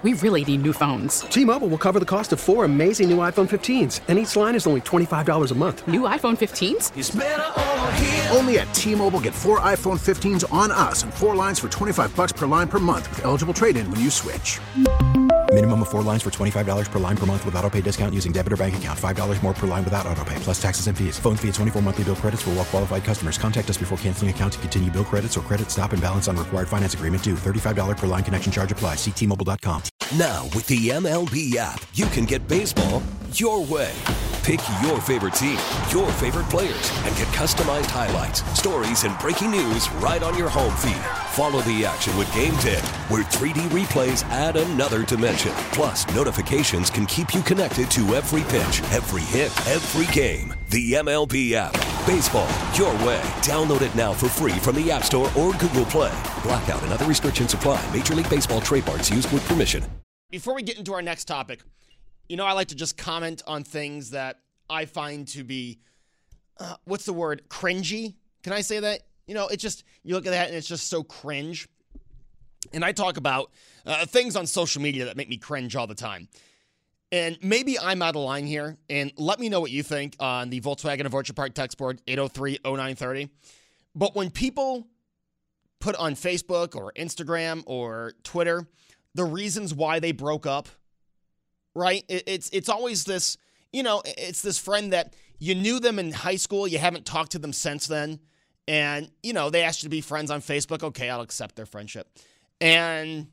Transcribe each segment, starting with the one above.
We really need new phones. T-Mobile will cover the cost of 4 amazing new iPhone 15s, and each line is only $25 a month. New iPhone 15s? It's better over here. Only at T-Mobile, get 4 iPhone 15s on us and 4 lines for $25 per line per month with eligible trade-in when you switch. Minimum of 4 lines for $25 per line per month with autopay discount using debit or bank account. $5 more per line without autopay, plus taxes and fees. Phone fee at 24 monthly bill credits for well-qualified customers. Contact us before canceling account to continue bill credits or credit stop and balance on required finance agreement due. $35 per line connection charge applies. See T-Mobile.com. Now, with the MLB app, you can get baseball your way. Pick your favorite team, your favorite players, and get customized highlights, stories, and breaking news right on your home feed. Follow the action with Game Day, where 3D replays add another dimension. Plus, notifications can keep you connected to every pitch, every hit, every game. The MLB app. Baseball your way. Download it now for free from the App Store or Google Play. Blackout and other restrictions apply. Major League Baseball trademarks used with permission. Before we get into our next topic, I like to just comment on things that I find to be, what's the word, cringy? Can I say that? It's just, you look at that and it's just so cringe. And I talk about things on social media that make me cringe all the time. And maybe I'm out of line here, and let me know what you think on the Volkswagen of Orchard Park text board, 803-0930. But when people put on Facebook or Instagram or Twitter the reasons why they broke up, right? It's always this, it's this friend that you knew them in high school, you haven't talked to them since then, and, they asked you to be friends on Facebook. Okay, I'll accept their friendship. And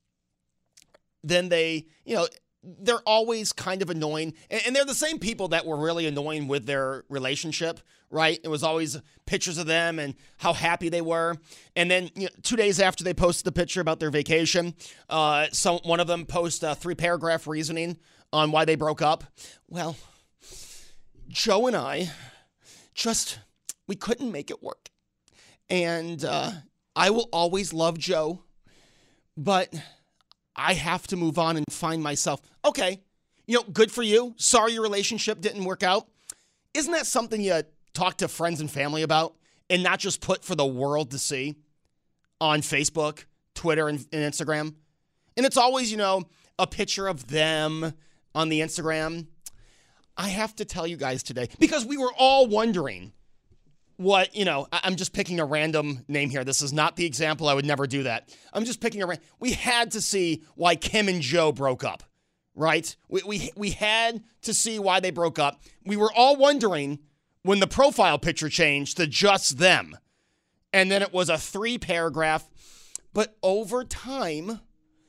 then they, they're always kind of annoying. And they're the same people that were really annoying with their relationship, right? It was always pictures of them and how happy they were. And then 2 days after they posted the picture about their vacation, one of them posts a 3-paragraph reasoning on why they broke up. Well, Joe and I we couldn't make it work. And I will always love Joe, but I have to move on and find myself. Okay, good for you. Sorry your relationship didn't work out. Isn't that something you talk to friends and family about and not just put for the world to see on Facebook, Twitter, and Instagram? And it's always, a picture of them on the Instagram. I have to tell you guys today, because we were all wondering what, I'm just picking a random name here. This is not the example. I would never do that. I'm just picking we had to see why Kim and Joe broke up, right? We had to see why they broke up. We were all wondering when the profile picture changed to just them. And then it was a 3-paragraph. But over time,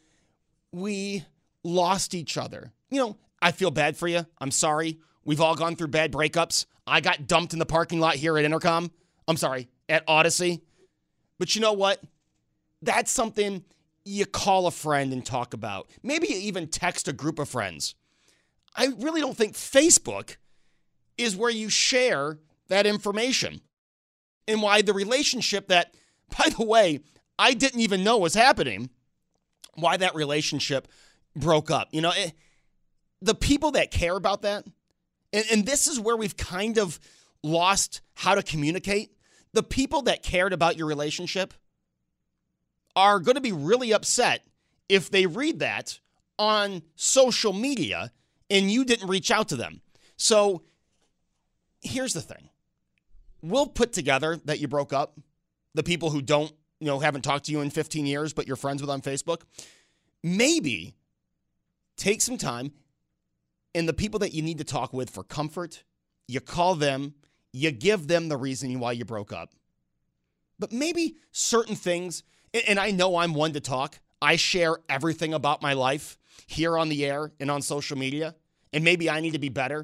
we lost each other. I feel bad for you. I'm sorry. We've all gone through bad breakups. I got dumped in the parking lot here at at Odyssey. But you know what? That's something you call a friend and talk about. Maybe you even text a group of friends. I really don't think Facebook is where you share that information. And why the relationship that, by the way, I didn't even know was happening, why that relationship broke up. The people that care about that, and this is where we've kind of lost how to communicate. The people that cared about your relationship are going to be really upset if they read that on social media and you didn't reach out to them. So here's the thing. We'll put together that you broke up, the people who don't, haven't talked to you in 15 years, but you're friends with on Facebook. Maybe take some time, and the people that you need to talk with for comfort, you call them, you give them the reason why you broke up. But maybe certain things, and I know I'm one to talk. I share everything about my life here on the air and on social media, and maybe I need to be better.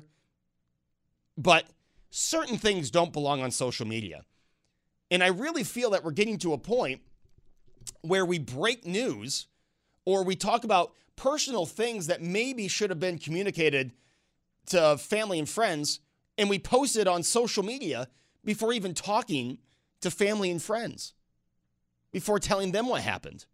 But certain things don't belong on social media. And I really feel that we're getting to a point where we break news or we talk about personal things that maybe should have been communicated to family and friends, and we post it on social media before even talking to family and friends, before telling them what happened.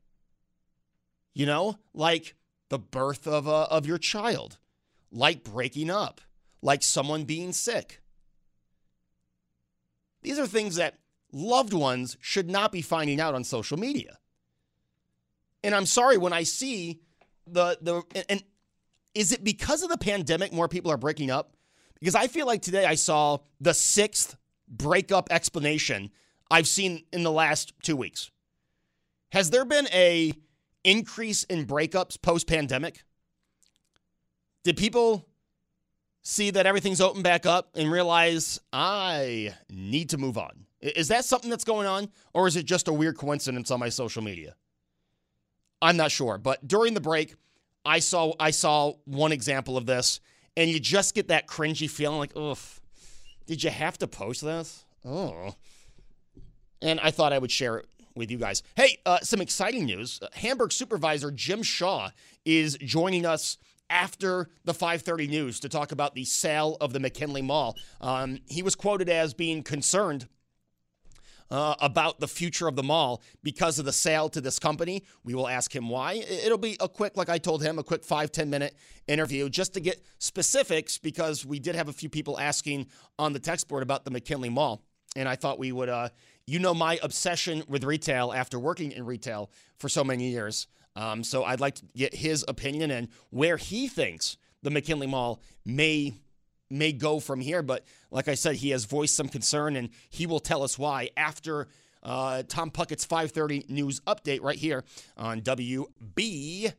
Like the birth of your child, like breaking up, like someone being sick. These are things that loved ones should not be finding out on social media. And I'm sorry when I see and is it because of the pandemic more people are breaking up? Because I feel like today I saw the 6th breakup explanation I've seen in the last 2 weeks. Has there been a increase in breakups post-pandemic? Did people see that everything's opened back up and realize I need to move on? Is that something that's going on, or is it just a weird coincidence on my social media? I'm not sure, but during the break, I saw one example of this, and you just get that cringy feeling like, ugh, did you have to post this? Oh. And I thought I would share it with you guys. Hey, some exciting news. Hamburg supervisor Jim Shaw is joining us after the 5:30 news to talk about the sale of the McKinley Mall. He was quoted as being concerned about the future of the mall because of the sale to this company. We will ask him why. It'll be a quick, like I told him, a quick 5-10 minute interview just to get specifics, because we did have a few people asking on the text board about the McKinley Mall. And I thought we would, my obsession with retail after working in retail for so many years. So I'd like to get his opinion and where he thinks the McKinley Mall may go from here. But like I said, he has voiced some concern, and he will tell us why after Tom Puckett's 5:30 news update right here on WBEN.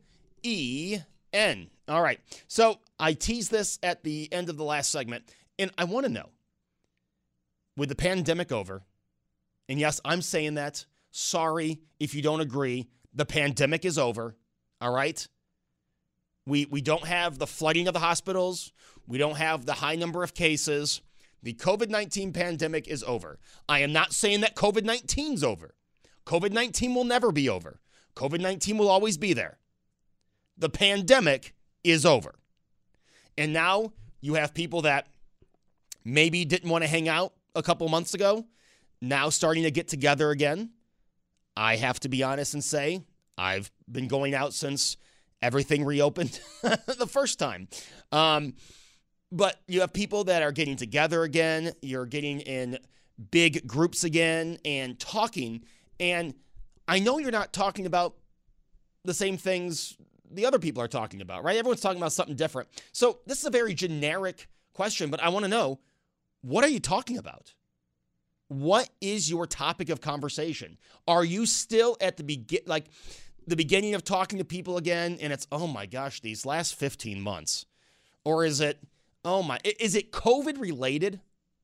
All right, so I teased this at the end of the last segment, and I want to know, with the pandemic over, and yes, I'm saying that, sorry if you don't agree, the pandemic is over, all right? We don't have the flooding of the hospitals. We don't have the high number of cases. The COVID-19 pandemic is over. I am not saying that COVID-19 is over. COVID-19 will never be over. COVID-19 will always be there. The pandemic is over. And now you have people that maybe didn't want to hang out a couple months ago, now starting to get together again. I have to be honest and say I've been going out since everything reopened the first time. But you have people that are getting together again. You're getting in big groups again and talking. And I know you're not talking about the same things the other people are talking about, right? Everyone's talking about something different. So this is a very generic question, but I want to know, what are you talking about? What is your topic of conversation? Are you still at the beginning of talking to people again, and it's, oh my gosh, these last 15 months? Or is it, is it COVID related?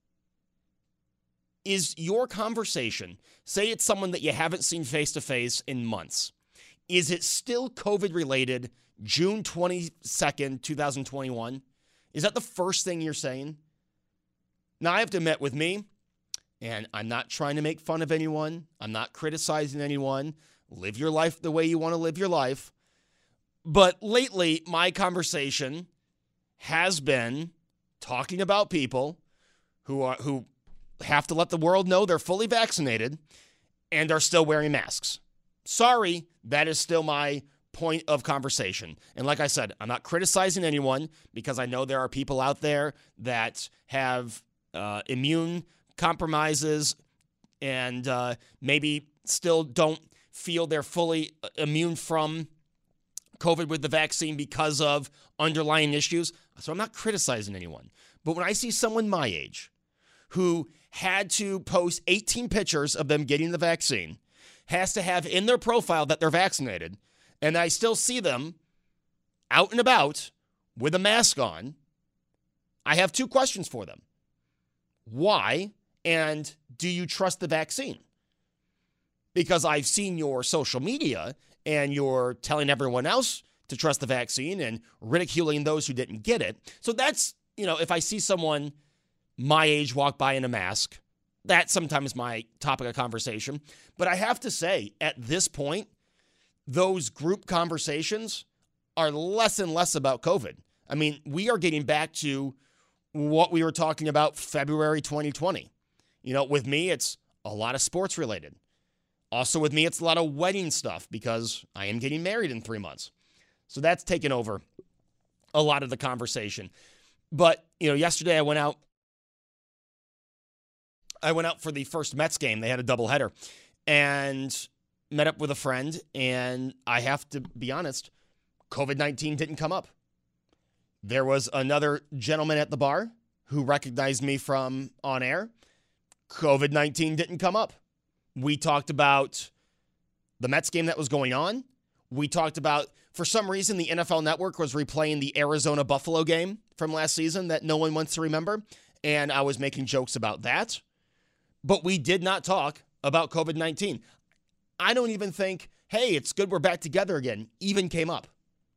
Is your conversation, say it's someone that you haven't seen face to face in months, is it still COVID related June 22nd, 2021? Is that the first thing you're saying? Now, I have to admit, with me, and I'm not trying to make fun of anyone, I'm not criticizing anyone, live your life the way you want to live your life. But lately, my conversation has been talking about people who have to let the world know they're fully vaccinated and are still wearing masks. Sorry, that is still my point of conversation. And like I said, I'm not criticizing anyone, because I know there are people out there that have immune compromises and maybe still don't feel they're fully immune from COVID with the vaccine because of underlying issues. So I'm not criticizing anyone. But when I see someone my age who had to post 18 pictures of them getting the vaccine, has to have in their profile that they're vaccinated, and I still see them out and about with a mask on, I have two questions for them. Why? And do you trust the vaccine? Because I've seen your social media and you're telling everyone else to trust the vaccine and ridiculing those who didn't get it. So that's, if I see someone my age walk by in a mask, that's sometimes my topic of conversation. But I have to say, at this point, those group conversations are less and less about COVID. I mean, we are getting back to what we were talking about February 2020. With me, it's a lot of sports related. Also with me, it's a lot of wedding stuff because I am getting married in 3 months. So that's taken over a lot of the conversation. But, yesterday I went out for the first Mets game. They had a doubleheader and met up with a friend. And I have to be honest, COVID-19 didn't come up. There was another gentleman at the bar who recognized me from on air. COVID-19 didn't come up. We talked about the Mets game that was going on. We talked about, for some reason, the NFL Network was replaying the Arizona-Buffalo game from last season that no one wants to remember, and I was making jokes about that. But we did not talk about COVID-19. I don't even think, hey, it's good we're back together again, even came up.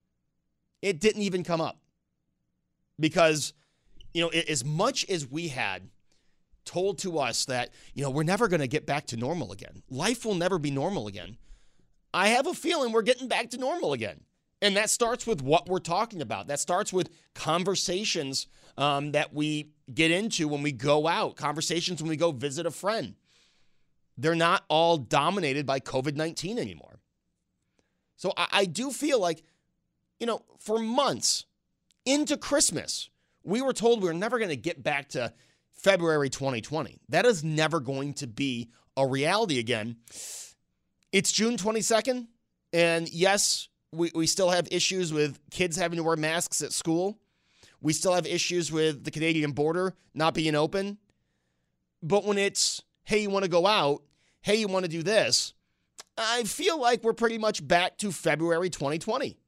It didn't even come up. Because, as much as we had told to us that, we're never going to get back to normal again. Life will never be normal again. I have a feeling we're getting back to normal again. And that starts with what we're talking about. That starts with conversations that we get into when we go out, conversations when we go visit a friend. They're not all dominated by COVID-19 anymore. So I do feel like, for months into Christmas, we were told we were never going to get back to February 2020. That is never going to be a reality again. It's June 22nd, and yes, we still have issues with kids having to wear masks at school. We still have issues with the Canadian border not being open. But when it's, hey, you want to go out, hey, you want to do this, I feel like we're pretty much back to February 2020.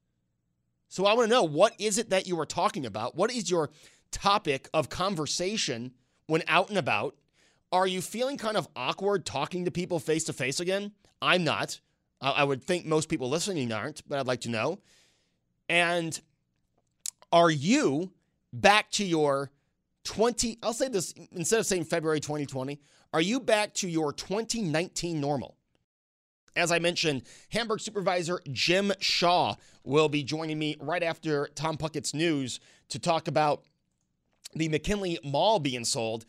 So I want to know, what is it that you were talking about? What is your topic of conversation when out and about? Are you feeling kind of awkward talking to people face to face again? I'm not. I would think most people listening aren't, but I'd like to know. And are you back to your I'll say this, instead of saying February 2020, are you back to your 2019 normal? As I mentioned, Hamburg supervisor Jim Shaw will be joining me right after Tom Puckett's news to talk about the McKinley Mall being sold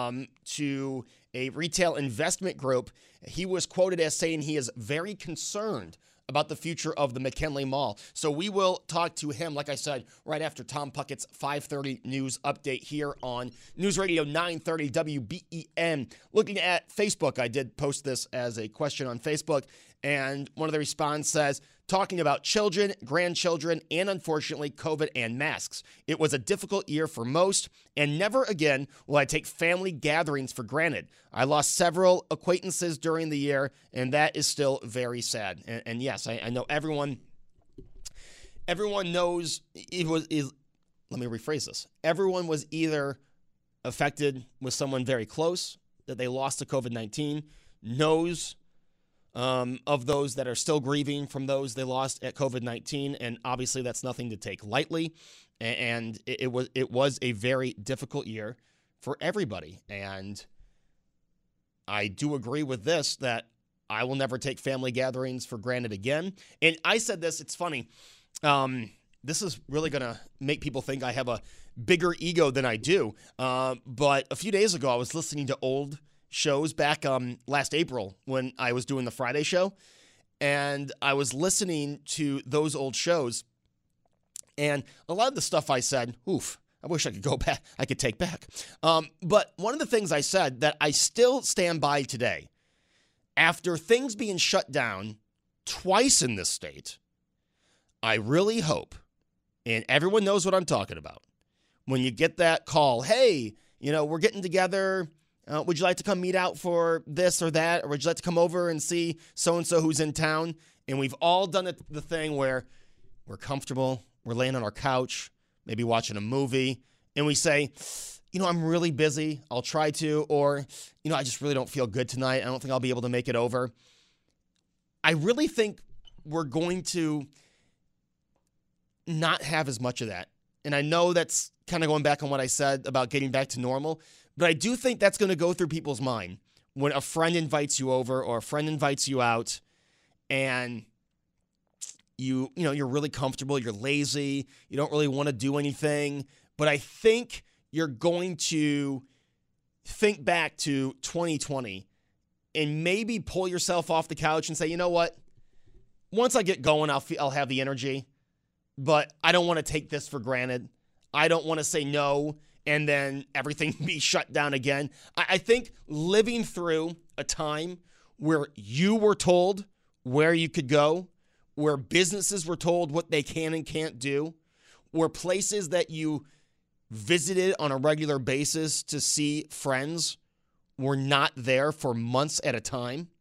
to a retail investment group. He was quoted as saying he is very concerned about the future of the McKinley Mall. So we will talk to him, like I said, right after Tom Puckett's 5:30 news update here on News Radio 930 WBEN. Looking at Facebook, I did post this as a question on Facebook, and one of the responses says, talking about children, grandchildren, and unfortunately COVID and masks. It was a difficult year for most, and never again will I take family gatherings for granted. I lost several acquaintances during the year, and that is still very sad. And yes, I know everyone knows it was. Let me rephrase this. Everyone was either affected with someone very close that they lost to COVID-19, knows of those that are still grieving from those they lost at COVID-19, and obviously that's nothing to take lightly. And it was a very difficult year for everybody. And I do agree with this, that I will never take family gatherings for granted again. And I said this, it's funny. This is really going to make people think I have a bigger ego than I do. But a few days ago, I was listening to old shows back last April when I was doing the Friday show. And I was listening to those old shows. And a lot of the stuff I said, I wish I could go back. I could take back. But one of the things I said that I still stand by today, after things being shut down twice in this state, I really hope, and everyone knows what I'm talking about, when you get that call, hey, we're getting together. Would you like to come meet out for this or that? Or would you like to come over and see so-and-so who's in town? And we've all done the thing where we're comfortable. We're laying on our couch, maybe watching a movie. And we say, I'm really busy. I'll try to. Or, I just really don't feel good tonight. I don't think I'll be able to make it over. I really think we're going to not have as much of that. And I know that's kind of going back on what I said about getting back to normal. But I do think that's going to go through people's mind when a friend invites you over or a friend invites you out and you're really comfortable, you're lazy, you don't really want to do anything. But I think you're going to think back to 2020 and maybe pull yourself off the couch and say, you know what? Once I get going, I'll have the energy, but I don't want to take this for granted. I don't want to say no and then everything be shut down again. I think living through a time where you were told where you could go, where businesses were told what they can and can't do, where places that you visited on a regular basis to see friends were not there for months at a time,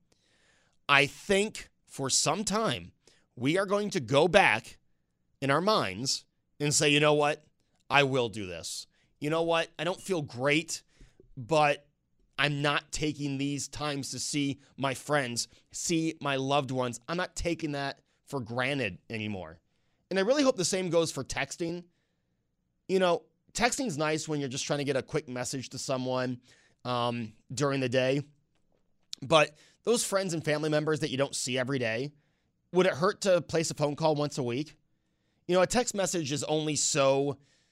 I think for some time we are going to go back in our minds and say, you know what? I will do this. You know what? I don't feel great, but I'm not taking these times to see my friends, see my loved ones. I'm not taking that for granted anymore. And I really hope the same goes for texting. You know, texting's nice when you're just trying to get a quick message to someone during the day. But those friends and family members that you don't see every day, would it hurt to place a phone call once a week? You know, a text message is only so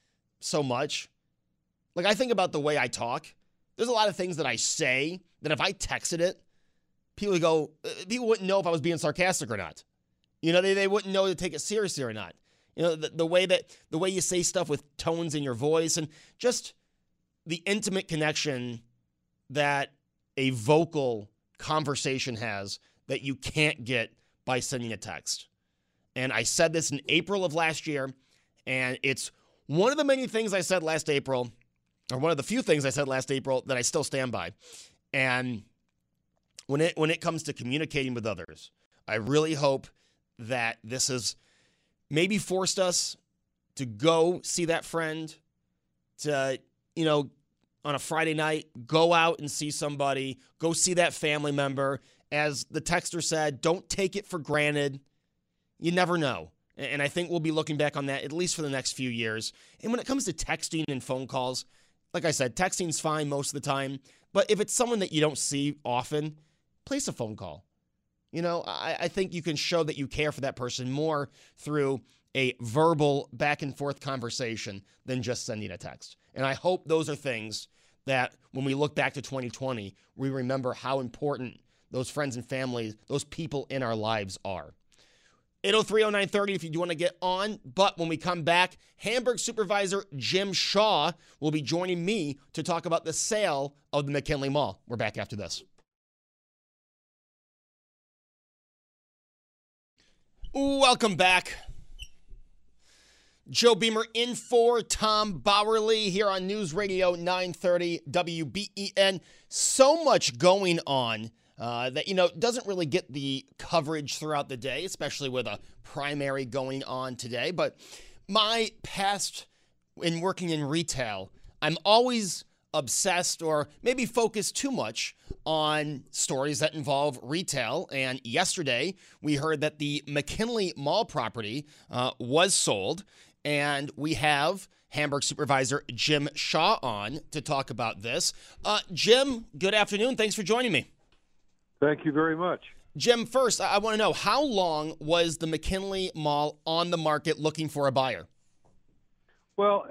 much. Like, I think about the way I talk. There's a lot of things that I say that if I texted it, people wouldn't know if I was being sarcastic or not. You know, they wouldn't know to take it seriously or not. You know, the way you say stuff with tones in your voice and just the intimate connection that a vocal conversation has that you can't get by sending a text. And I said this in April of last year, and it's one of the many things I said last April, or one of the few things I said last April that I still stand by. And when it comes to communicating with others, I really hope that this has maybe forced us to go see that friend, to, you know, on a Friday night, go out and see somebody, go see that family member. As the texter said, don't take it for granted. You never know. And I think we'll be looking back on that at least for the next few years. And when it comes to texting and phone calls, like I said, texting's fine most of the time. But if it's someone that you don't see often, place a phone call. You know, I think you can show that you care for that person more through a verbal back and forth conversation than just sending a text. And I hope those are things that when we look back to 2020, we remember how important those friends and families, those people in our lives are. 803-0930 if you do want to get on. But when we come back, Hamburg supervisor Jim Shaw will be joining me to talk about the sale of the McKinley Mall. We're back after this. Welcome back. Joe Beamer in for Tom Bowerly here on News Radio 930 WBEN. So much going on that, you know, doesn't really get the coverage throughout the day, especially with a primary going on today. But my past in working in retail, I'm always obsessed or maybe focused too much on stories that involve retail. And yesterday, we heard that the McKinley Mall property was sold. And we have Hamburg supervisor Jim Shaw on to talk about this. Jim, good afternoon. Thanks for joining me. Thank you very much. Jim, first, I want to know, how long was the McKinley Mall on the market looking for a buyer? Well,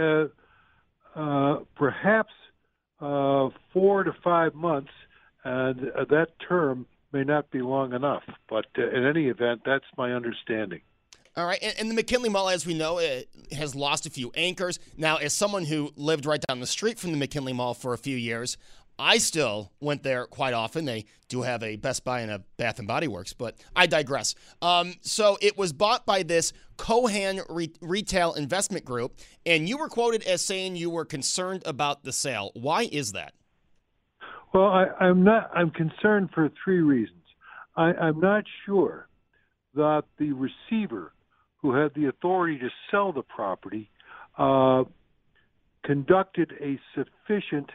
perhaps 4 to 5 months, and that term may not be long enough. But in any event, that's my understanding. All right, and the McKinley Mall, as we know, it has lost a few anchors. Now, as someone who lived right down the street from the McKinley Mall for a few years, I still went there quite often. They do have a Best Buy and a Bath & Body Works, but I digress. So it was bought by this Cohan Retail Investment Group, and you were quoted as saying you were concerned about the sale. Why is that? Well, I'm concerned for 3 reasons. I'm not sure that the receiver who had the authority to sell the property conducted a sufficient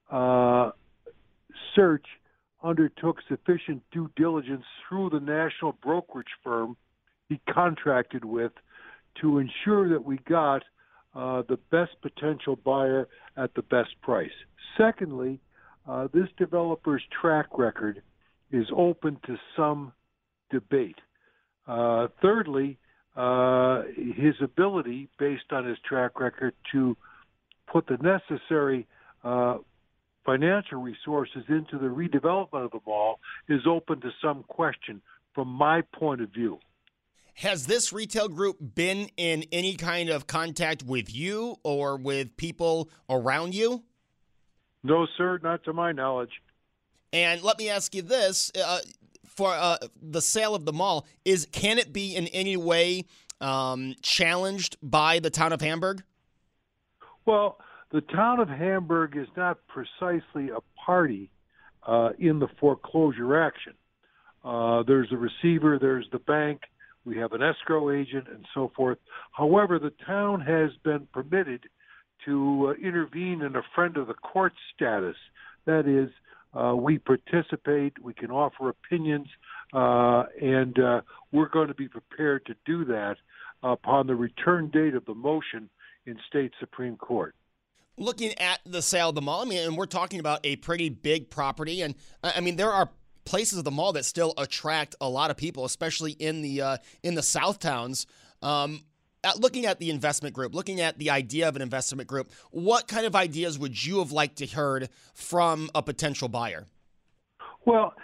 search, undertook sufficient due diligence through the national brokerage firm he contracted with to ensure that we got the best potential buyer at the best price. Secondly, this developer's track record is open to some debate. Thirdly, his ability, based on his track record, to put the necessary financial resources into the redevelopment of the mall is open to some question from my point of view. Has this retail group been in any kind of contact with you or with people around you? No, sir, not to my knowledge. And let me ask you this. for the sale of the mall, can it be in any way challenged by the town of Hamburg? Well, the town of Hamburg is not precisely a party in the foreclosure action. There's a receiver, there's the bank, we have an escrow agent, and so forth. However, the town has been permitted to intervene in a friend of the court status. That is, we participate, we can offer opinions, and we're going to be prepared to do that upon the return date of the motion in state Supreme Court. Looking at the sale of the mall, and we're talking about a pretty big property, and there are places of the mall that still attract a lot of people, especially in the South towns. Looking at the investment group, looking at the idea of an investment group, what kind of ideas would you have liked to heard from a potential buyer? Well,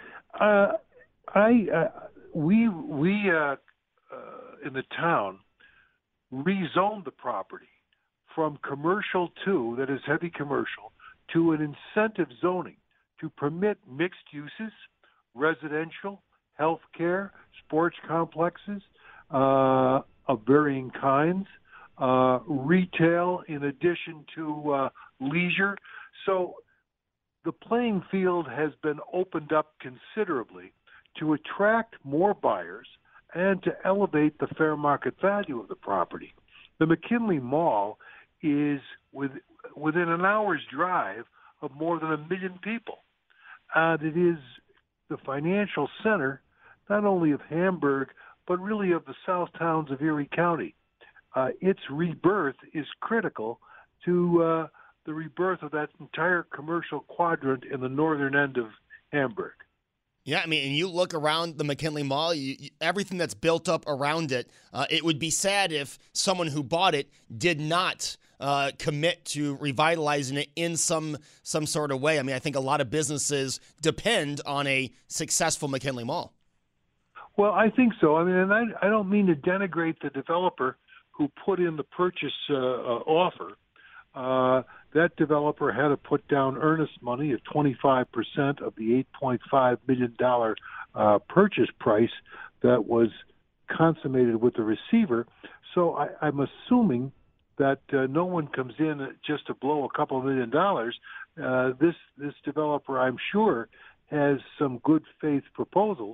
we in the town rezoned the property from commercial to, that is heavy commercial, to an incentive zoning to permit mixed uses, residential, healthcare, sports complexes of varying kinds, retail in addition to leisure. So the playing field has been opened up considerably to attract more buyers and to elevate the fair market value of the property. The McKinley Mall is within an hour's drive of more than 1 million people. And it is the financial center, not only of Hamburg, but really of the south towns of Erie County. Its rebirth is critical to the rebirth of that entire commercial quadrant in the northern end of Hamburg. Yeah, and you look around the McKinley Mall, everything that's built up around it, it would be sad if someone who bought it did not commit to revitalizing it in some sort of way. I think a lot of businesses depend on a successful McKinley Mall. Well, I think so. And I don't mean to denigrate the developer who put in the purchase offer. That developer had to put down earnest money of 25% of the $8.5 million purchase price that was consummated with the receiver. So I'm assuming that no one comes in just to blow a couple $1 million. This developer, I'm sure, has some good faith proposals.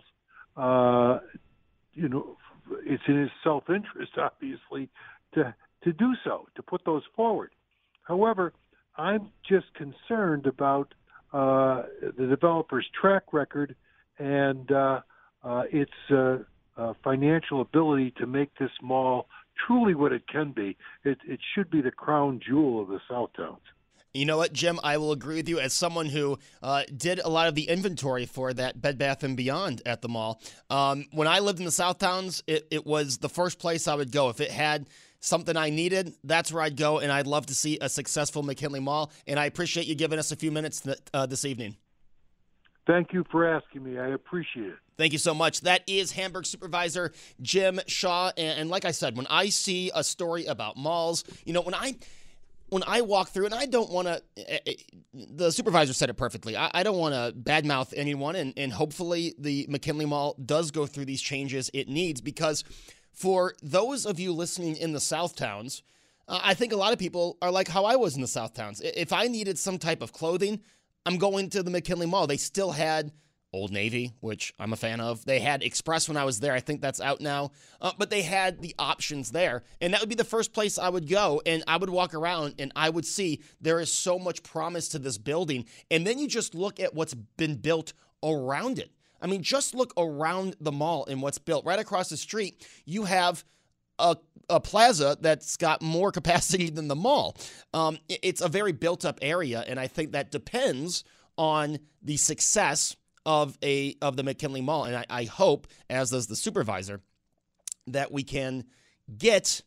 It's in his self-interest, obviously, to do so, to put those forward. However, I'm just concerned about the developer's track record and its financial ability to make this mall truly what it can be. It should be the crown jewel of the South Towns. You know what, Jim? I will agree with you. As someone who did a lot of the inventory for that Bed Bath & Beyond at the mall, when I lived in the South Towns, it was the first place I would go. If it had something I needed, that's where I'd go, and I'd love to see a successful McKinley Mall. And I appreciate you giving us a few minutes this evening. When you for asking me. I appreciate it. Thank you so much. That is Hamburg Supervisor Jim Shaw. And like I said, when I see a story about malls, when I walk through, and I don't want to, the supervisor said it perfectly, I don't want to badmouth anyone, and hopefully the McKinley Mall does go through these changes it needs, because for those of you listening in the South Towns, I think a lot of people are like how I was in the South Towns. If I needed some type of clothing, I'm going to the McKinley Mall. They still had Old Navy, which I'm a fan of. They had Express when I was there. I think that's out now. But they had the options there. And that would be the first place I would go. And I would walk around and I would see there is so much promise to this building. And then you just look at what's been built around it. Just look around the mall and what's built. Right across the street, you have a plaza that's got more capacity than the mall. It's a very built-up area, and I think that depends on the success of the McKinley Mall. And I hope, as does the supervisor, that we can get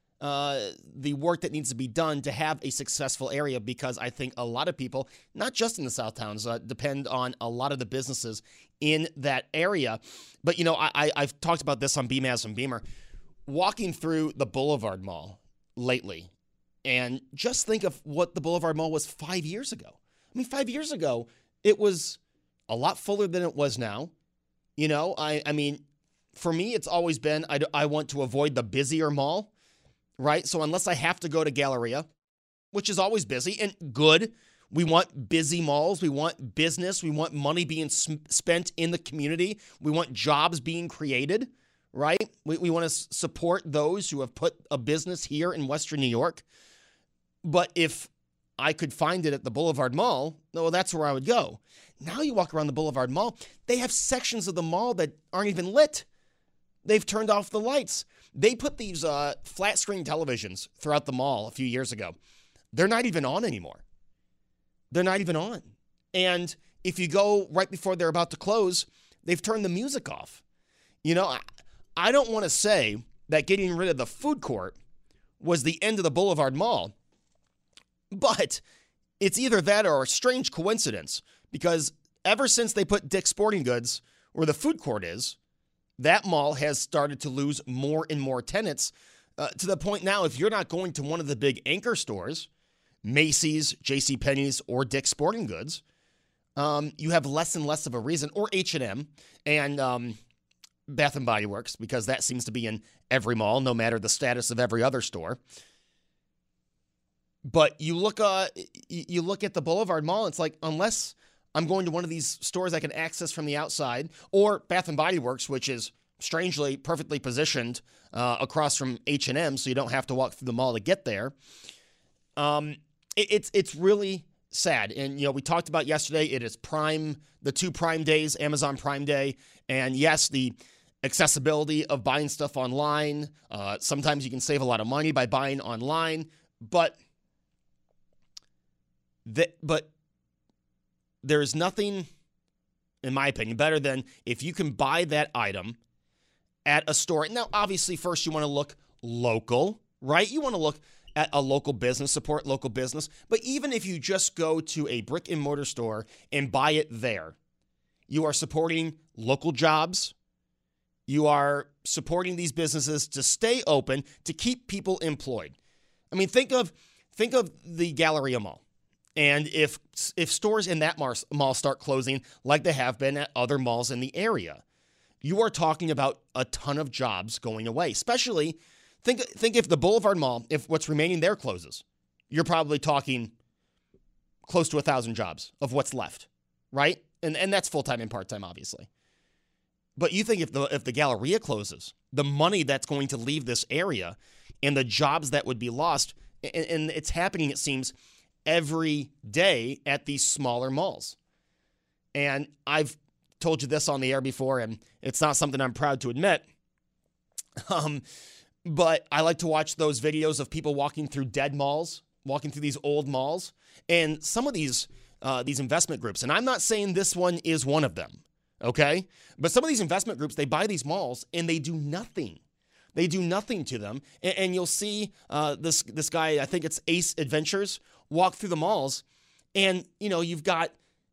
the work that needs to be done to have a successful area, because I think a lot of people, not just in the South Towns, depend on a lot of the businesses in that area. But, I've talked about this on BMAS and Beamer. Walking through the Boulevard Mall lately, and just think of what the Boulevard Mall was 5 years ago. 5 years ago, it was a lot fuller than it was now. I mean, for me, it's always been I want to avoid the busier mall, right? So unless I have to go to Galleria, which is always busy and good, we want busy malls. We want business. We want money being spent in the community. We want jobs being created, right? We want to support those who have put a business here in Western New York. But if I could find it at the Boulevard Mall, well, that's where I would go. Now you walk around the Boulevard Mall, they have sections of the mall that aren't even lit. They've turned off the lights. They put these flat screen televisions throughout the mall a few years ago. They're not even on anymore. They're not even on. And if you go right before they're about to close, they've turned the music off. I don't want to say that getting rid of the food court was the end of the Boulevard Mall, but it's either that or a strange coincidence, because ever since they put Dick's Sporting Goods where the food court is, that mall has started to lose more and more tenants to the point now, if you're not going to one of the big anchor stores, Macy's, JCPenney's, or Dick's Sporting Goods, you have less and less of a reason, or H&M and Bath & Body Works, because that seems to be in every mall, no matter the status of every other store. But you look at the Boulevard Mall, it's like, unless I'm going to one of these stores I can access from the outside, or Bath & Body Works, which is strangely perfectly positioned across from H&M, so you don't have to walk through the mall to get there. It's really sad. And, we talked about yesterday, it is Prime, the 2 Prime days, Amazon Prime Day. And yes, the accessibility of buying stuff online. Sometimes you can save a lot of money by buying online, but there's nothing, in my opinion, better than if you can buy that item at a store. Now, obviously, first you want to look local, right? You want to look at a local business, support local business. But even if you just go to a brick and mortar store and buy it there, you are supporting local jobs. You are supporting these businesses to stay open, to keep people employed. I mean, think of the Galleria Mall. And if stores in that mall start closing like they have been at other malls in the area, you are talking about a ton of jobs going away. Especially, think if the Boulevard Mall, if what's remaining there closes, you're probably talking close to 1,000 jobs of what's left, right? And that's full-time and part-time, obviously. But you think if the Galleria closes, the money that's going to leave this area and the jobs that would be lost, and it's happening, it seems, every day at these smaller malls. And I've told you this on the air before, and it's not something I'm proud to admit. But I like to watch those videos of people walking through dead malls, walking through these old malls, and some of these investment groups, and I'm not saying this one is one of them, okay? But some of these investment groups, they buy these malls and they do nothing. They do nothing to them. And you'll see this guy, I think it's Ace Adventures, walk through the malls, and you've got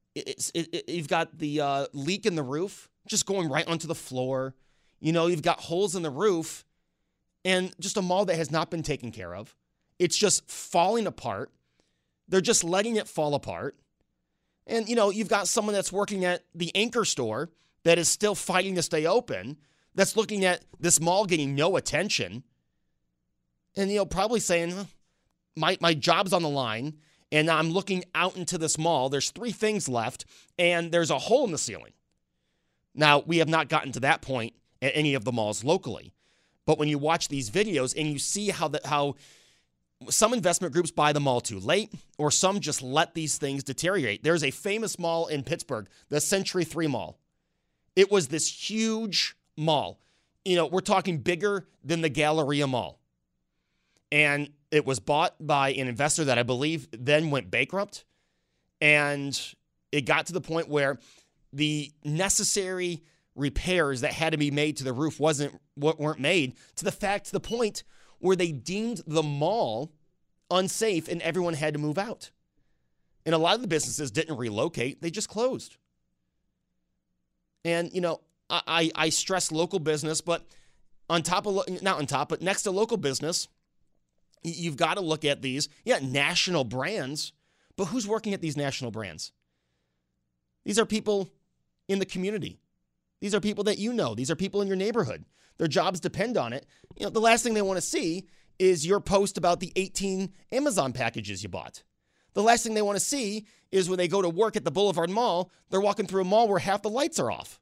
the leak in the roof just going right onto the floor. You've got holes in the roof, and just a mall that has not been taken care of. It's just falling apart. They're just letting it fall apart. And, you've got someone that's working at the anchor store that is still fighting to stay open, that's looking at this mall getting no attention, and, probably saying, my job's on the line, and I'm looking out into this mall. There's 3 things left, and there's a hole in the ceiling. Now, we have not gotten to that point at any of the malls locally. But when you watch these videos and you see how some investment groups buy the mall too late, or some just let these things deteriorate. There's a famous mall in Pittsburgh, the Century 3 Mall. It was this huge mall. We're talking bigger than the Galleria Mall. And it was bought by an investor that I believe then went bankrupt. And it got to the point where the necessary repairs that had to be made to the roof weren't made, to the point where they deemed the mall unsafe and everyone had to move out. And a lot of the businesses didn't relocate, they just closed. And, I stress local business, but next to local business, you've got to look at these, national brands, but who's working at these national brands? These are people in the community. These are people that you know. These are people in your neighborhood. Their jobs depend on it. The last thing they want to see is your post about the 18 Amazon packages you bought. The last thing they want to see is when they go to work at the Boulevard Mall, they're walking through a mall where half the lights are off.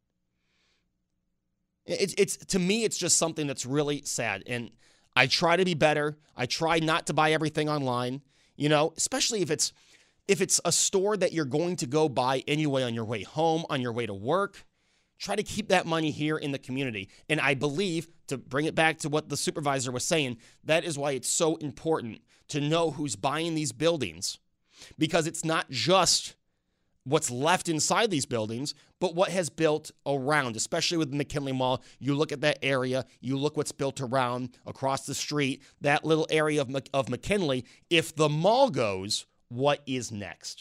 It's to me, it's just something that's really sad. And I try to be better. I try not to buy everything online, especially if it's a store that you're going to go buy anyway on your way home, on your way to work. Try to keep that money here in the community. And I believe, to bring it back to what the supervisor was saying, that is why it's so important to know who's buying these buildings, because it's not just what's left inside these buildings, but what has built around, especially with McKinley Mall. You look at that area, you look what's built around across the street, that little area of McKinley. If the mall goes, what is next?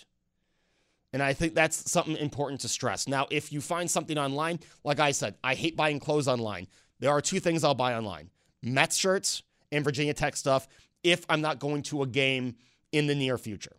And I think that's something important to stress. Now, if you find something online, like I said, I hate buying clothes online. There are two things I'll buy online: Mets shirts and Virginia Tech stuff if I'm not going to a game in the near future.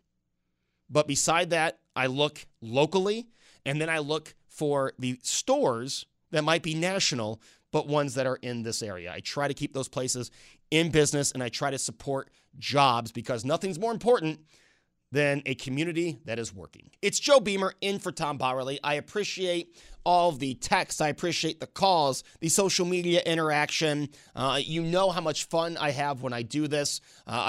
But beside that, I look locally, and then I look for the stores that might be national, but ones that are in this area. I try to keep those places in business, and I try to support jobs, because nothing's more important than a community that is working. It's Joe Beamer in for Tom Bauerle. I appreciate all of the texts. I appreciate the calls, the social media interaction. You know how much fun I have when I do this.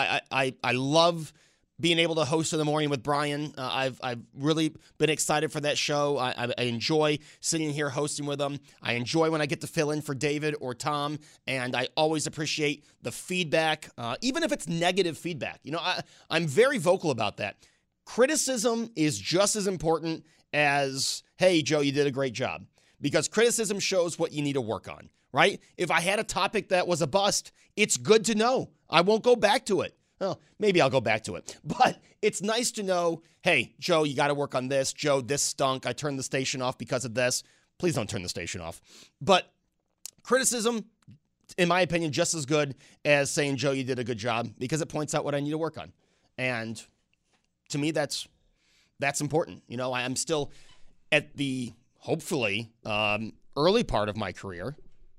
I love being able to host in the morning with Brian. I've really been excited for that show. I enjoy sitting here hosting with them. I enjoy when I get to fill in for David or Tom, and I always appreciate the feedback, even if it's negative feedback. I'm very vocal about that. Criticism is just as important as, hey, Joe, you did a great job, because criticism shows what you need to work on, right? If I had a topic that was a bust, it's good to know. I won't go back to it. Well, maybe I'll go back to it. But it's nice to know, hey, Joe, you got to work on this. Joe, this stunk. I turned the station off because of this. Please don't turn the station off. But criticism, in my opinion, just as good as saying, Joe, you did a good job, because it points out what I need to work on. And to me, that's important. I'm still at the, hopefully, early part of my career.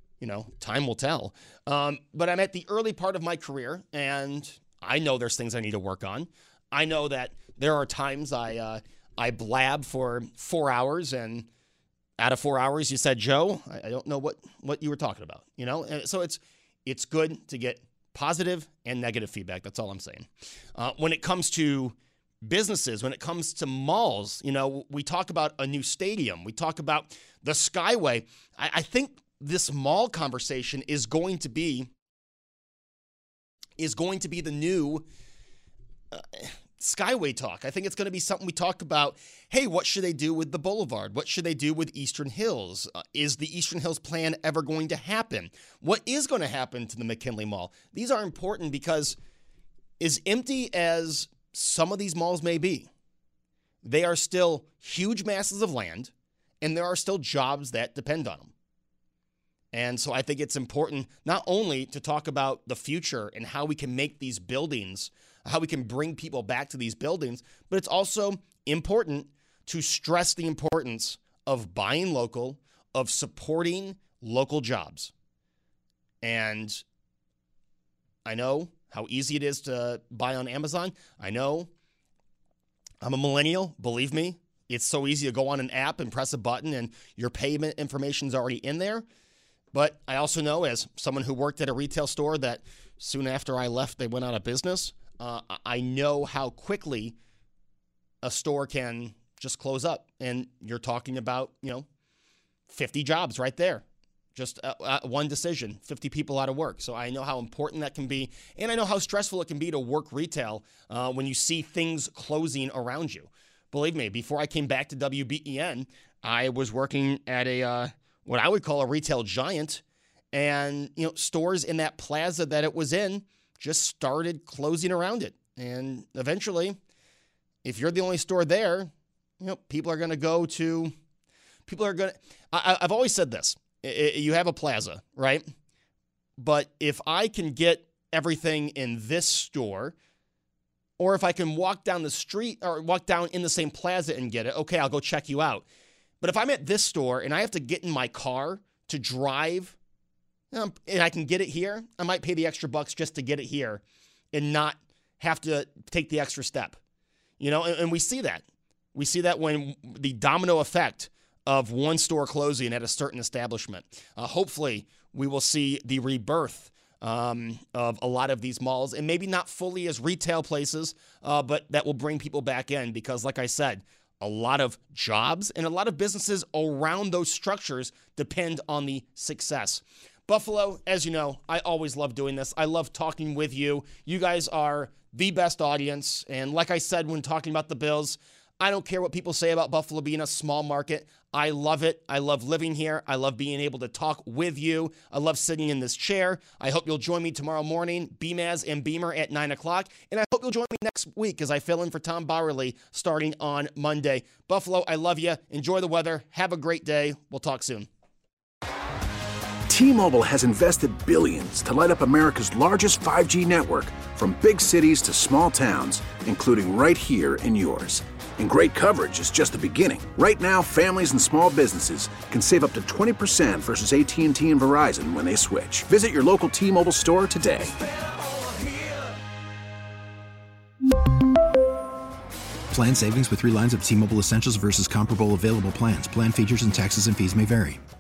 Time will tell. But I'm at the early part of my career, and I know there's things I need to work on. I know that there are times I blab for 4 hours, and out of 4 hours you said, Joe, I don't know what you were talking about, And so it's good to get positive and negative feedback. That's all I'm saying. When it comes to businesses, when it comes to malls, we talk about a new stadium. We talk about the Skyway. I think this mall conversation is going to be the new Skyway talk. I think it's going to be something we talk about. Hey, what should they do with the Boulevard? What should they do with Eastern Hills? Is the Eastern Hills plan ever going to happen? What is going to happen to the McKinley Mall? These are important, because as empty as some of these malls may be, they are still huge masses of land, and there are still jobs that depend on them. And so I think it's important not only to talk about the future and how we can make these buildings, how we can bring people back to these buildings, but it's also important to stress the importance of buying local, of supporting local jobs. And I know how easy it is to buy on Amazon. I know I'm a millennial, believe me. It's so easy to go on an app and press a button and your payment information is already in there. But I also know, as someone who worked at a retail store that soon after I left, they went out of business, I know how quickly a store can just close up. And you're talking about, 50 jobs right there. Just one decision, 50 people out of work. So I know how important that can be. And I know how stressful it can be to work retail when you see things closing around you. Believe me, before I came back to WBEN, I was working at what I would call a retail giant, and stores in that plaza that it was in just started closing around it. And eventually, if you're the only store there, people are going to go to. I've always said this: you have a plaza, right? But if I can get everything in this store, or if I can walk down the street or walk down in the same plaza and get it, okay, I'll go check you out. But if I'm at this store and I have to get in my car to drive, and I can get it here, I might pay the extra bucks just to get it here and not have to take the extra step. And we see that. We see that when the domino effect of one store closing at a certain establishment. Hopefully, we will see the rebirth of a lot of these malls, and maybe not fully as retail places, but that will bring people back in because, like I said, a lot of jobs and a lot of businesses around those structures depend on the success. Buffalo, as you know, I always love doing this. I love talking with you. You guys are the best audience, and like I said when talking about the Bills, I don't care what people say about Buffalo being a small market. I love it. I love living here. I love being able to talk with you. I love sitting in this chair. I hope you'll join me tomorrow morning, Beamaz and Beamer at 9 o'clock. And I hope you'll join me next week as I fill in for Tom Bowerly starting on Monday. Buffalo, I love you. Enjoy the weather. Have a great day. We'll talk soon. T-Mobile has invested billions to light up America's largest 5G network, from big cities to small towns, including right here in yours. And great coverage is just the beginning. Right now, families and small businesses can save up to 20% versus AT&T and Verizon when they switch. Visit your local T-Mobile store today. Plan savings with 3 lines of T-Mobile Essentials versus comparable available plans. Plan features and taxes and fees may vary.